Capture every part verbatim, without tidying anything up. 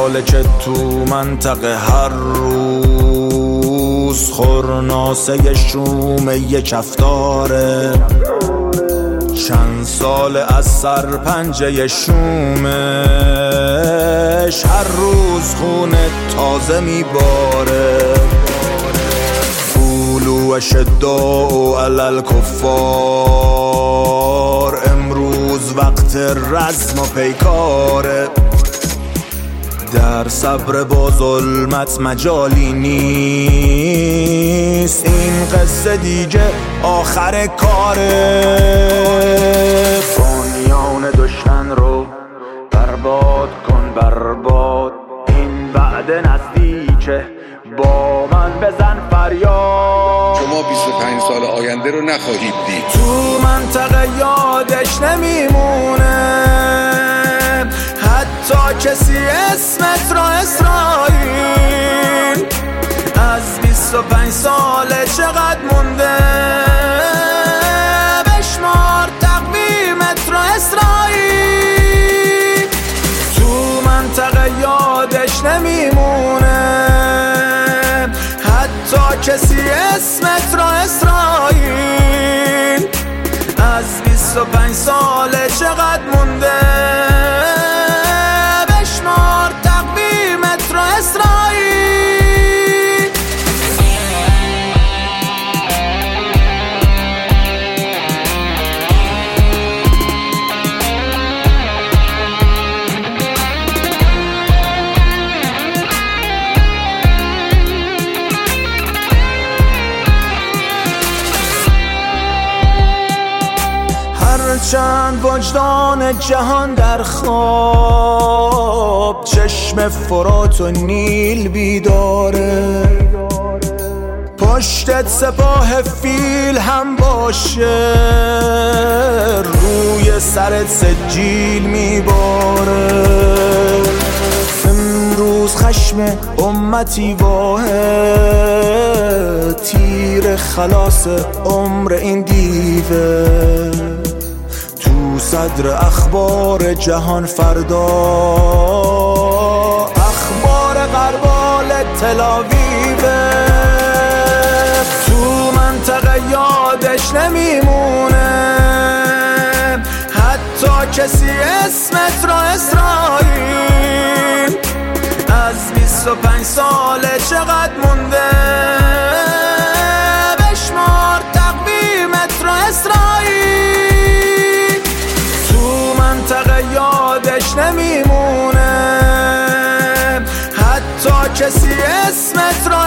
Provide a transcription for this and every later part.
ساله که تو منطقه هر روز خورناسه شوم یک کفتاره، چند سال از سر پنجه شومش هر روز خون تازه میباره. قولوا اشداء علی الکفار، امروز وقت رزم و پیکاره. در صبر با ظلمت مجالی نیست، این قصه دیگه آخر کاره. بنیان دشمن رو برباد کن برباد، این وعده نزدیکه، با من بزن فریاد. شما بیست و پنج سال آینده رو نخواهید دید. تو منطقه یادش نمیمونه حتی کسی اسمت را اسرائیل. از بیست و پنج ساله چقدر مونده، بشمار تقویمت را اسرائیل. تو منطقه یادش نمیمونه حتی کسی اسمت را اسرائیل. از بیست و پنج ساله چقدر مونده، بشمار تقویمت را اسرائیل. چند وجدان جهان در خواب، چشم فرات و نیل بیداره. پشتت سپاه فیل هم باشه، روی سرت سجیل میباره. امروز خشم امتی واحد، تیر خلاص عمر این دیوه. صدر اخبار جهان فردا، اخبار غربال تلاویوه. تو منطقه یادش نمیمونه حتی کسی اسمت را اسرائیل. از بیست و پنج ساله چقدر مونده، بشمار تقویمت را اسرائیل. یادش نمیمونه حتی کسی اسمت را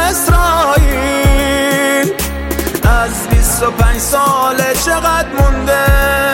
اسرائیل. از بیست و پنج ساله چقدر مونده،